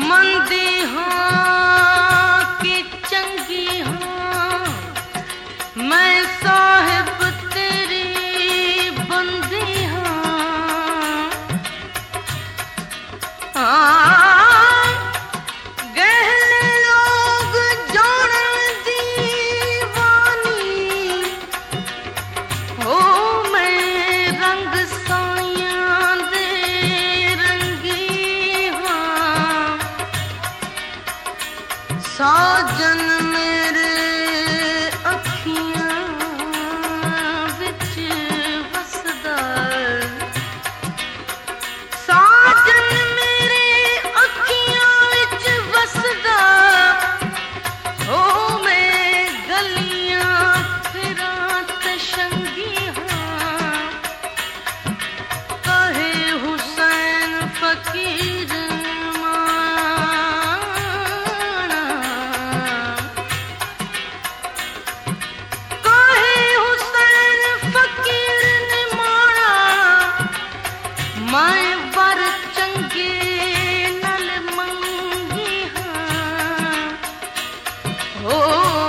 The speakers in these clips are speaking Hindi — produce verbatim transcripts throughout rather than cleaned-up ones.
मंदी हाँ कि चंगी हाँ, मैं साहिब तेरी बंदी हाँ। हाँ गहले लोग जान दीवानी हो, मैं रंग साइयां दे रंगी हाँ। साजन मेरे अखियां विच वसदा, साजन मेरे अखियां विच वसदा हो, मैं गलियां फिरां ते शंगी हाँ। कहे हुसैन फकीर मैं वर चंगे नल मंगी हाँ। हो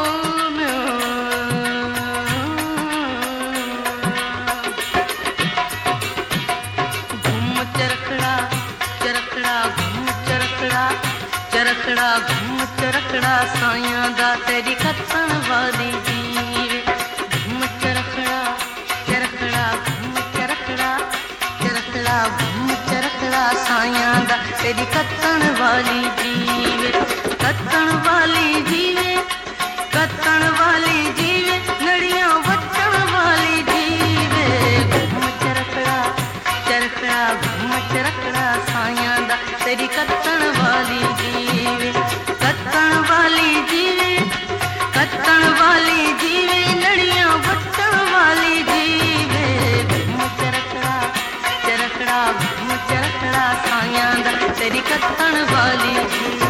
घूम चरखड़ा चरखड़ा घूम चरखड़ा चरखड़ा घूम चरखड़ा साइयां दा तेरी खत्तन वाली जीवे। घूम चरखड़ा चरखड़ा घूम चरखड़ा चरखड़ा घूम चरखड़ा साइयां दा तेरी कत्तन वाली जीवे। कत्तन वाली जीवे, कत्तन वाली जीवे, नड़ियां वटन वाली जीवे। घूम चरखड़ा चरखड़ा घूम चरखड़ा साइयां दा तेरी कत्तन वाली जीवे। कत्तन वाली जीवे, कत्तन वाली जीवे, नड़ियां वटन वाली जीवे। घूम चरखड़ा चरखड़ा घूम चरखड़ा साइयां दा तेरी कत्तन वाली जीवे।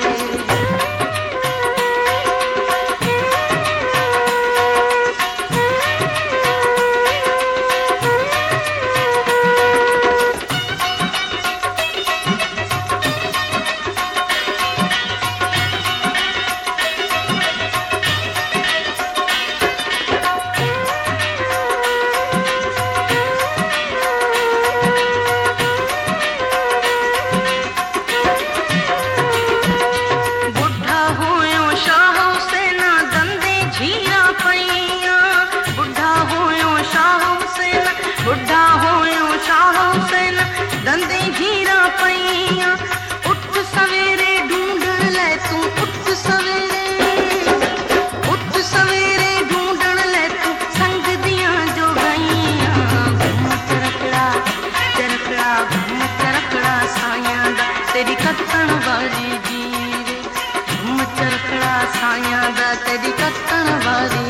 बुढ़ा होयो शाह हुसैन दंदे झीरा पईयां, उठ सवेरे ढूंढण ले तू, उठ सवेरे उठ सवेरे ढूंढण ले तू संग दियां जो गईयां। घूम चरखड़ा चरखड़ा घूम चरखड़ा साइयां दा तेरी कत्तन वाली जीवे। घूम चरखड़ा साइयां दा तेरी कत्तन वाली